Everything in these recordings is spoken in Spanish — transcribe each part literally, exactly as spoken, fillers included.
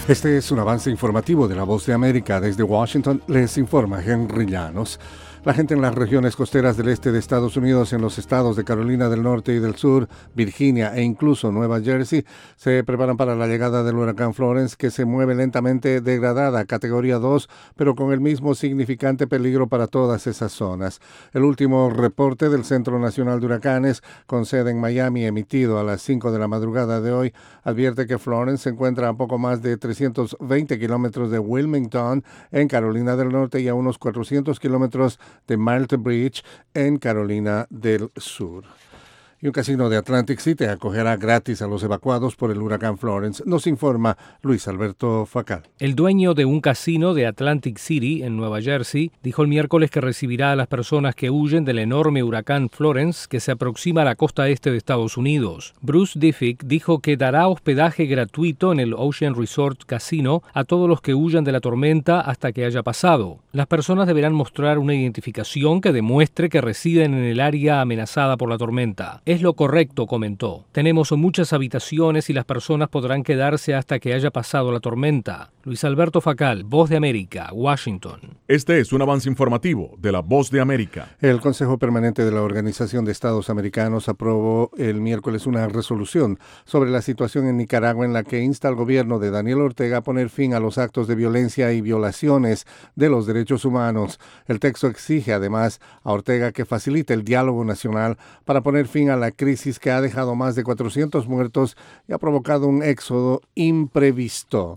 Este es un avance informativo de La Voz de América. Desde Washington les informa Henry Llanos. La gente en las regiones costeras del este de Estados Unidos, en los estados de Carolina del Norte y del Sur, Virginia e incluso Nueva Jersey, se preparan para la llegada del huracán Florence, que se mueve lentamente degradada a categoría dos, pero con el mismo significante peligro para todas esas zonas. El último reporte del Centro Nacional de Huracanes, con sede en Miami, emitido a las cinco de la madrugada de hoy, advierte que Florence se encuentra a poco más de trescientos veinte kilómetros de Wilmington, en Carolina del Norte, y a unos cuatrocientos kilómetros de Myrtle Beach, en Carolina del Sur. Y un casino de Atlantic City acogerá gratis a los evacuados por el huracán Florence, nos informa Luis Alberto Facal. El dueño de un casino de Atlantic City, en Nueva Jersey, dijo el miércoles que recibirá a las personas que huyen del enorme huracán Florence que se aproxima a la costa este de Estados Unidos. Bruce Diffick dijo que dará hospedaje gratuito en el Ocean Resort Casino a todos los que huyan de la tormenta hasta que haya pasado. Las personas deberán mostrar una identificación que demuestre que residen en el área amenazada por la tormenta. Es lo correcto, comentó. Tenemos muchas habitaciones y las personas podrán quedarse hasta que haya pasado la tormenta. Luis Alberto Facal, Voz de América, Washington. Este es un avance informativo de la Voz de América. El Consejo Permanente de la Organización de Estados Americanos aprobó el miércoles una resolución sobre la situación en Nicaragua, en la que insta al gobierno de Daniel Ortega a poner fin a los actos de violencia y violaciones de los derechos humanos. El texto exige además a Ortega que facilite el diálogo nacional para poner fin a la crisis que ha dejado más de cuatrocientos muertos y ha provocado un éxodo imprevisto.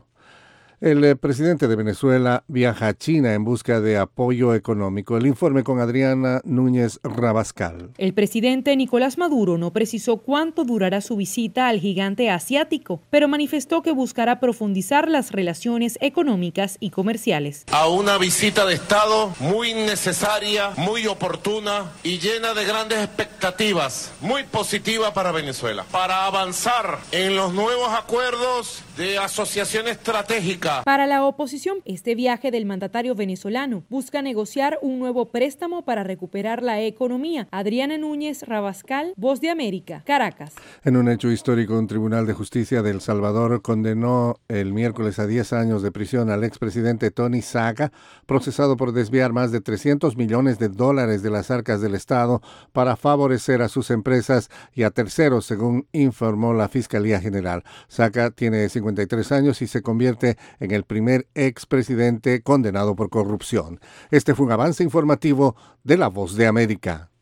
El eh, presidente de Venezuela viaja a China en busca de apoyo económico. El informe con Adriana Núñez Rabascal. El presidente Nicolás Maduro no precisó cuánto durará su visita al gigante asiático, pero manifestó que buscará profundizar las relaciones económicas y comerciales. A una visita de Estado muy necesaria, muy oportuna y llena de grandes expectativas, muy positiva para Venezuela, para avanzar en los nuevos acuerdos de asociación estratégica. Para la oposición, este viaje del mandatario venezolano busca negociar un nuevo préstamo para recuperar la economía. Adriana Núñez Rabascal, Voz de América, Caracas. En un hecho histórico, un tribunal de justicia de El Salvador condenó el miércoles a diez años de prisión al expresidente Tony Saga, procesado por desviar más de trescientos millones de dólares de las arcas del Estado para favorecer a sus empresas y a terceros, según informó la Fiscalía General. Saga tiene cincuenta y tres años y se convierte en el primer expresidente condenado por corrupción. Este fue un avance informativo de La Voz de América.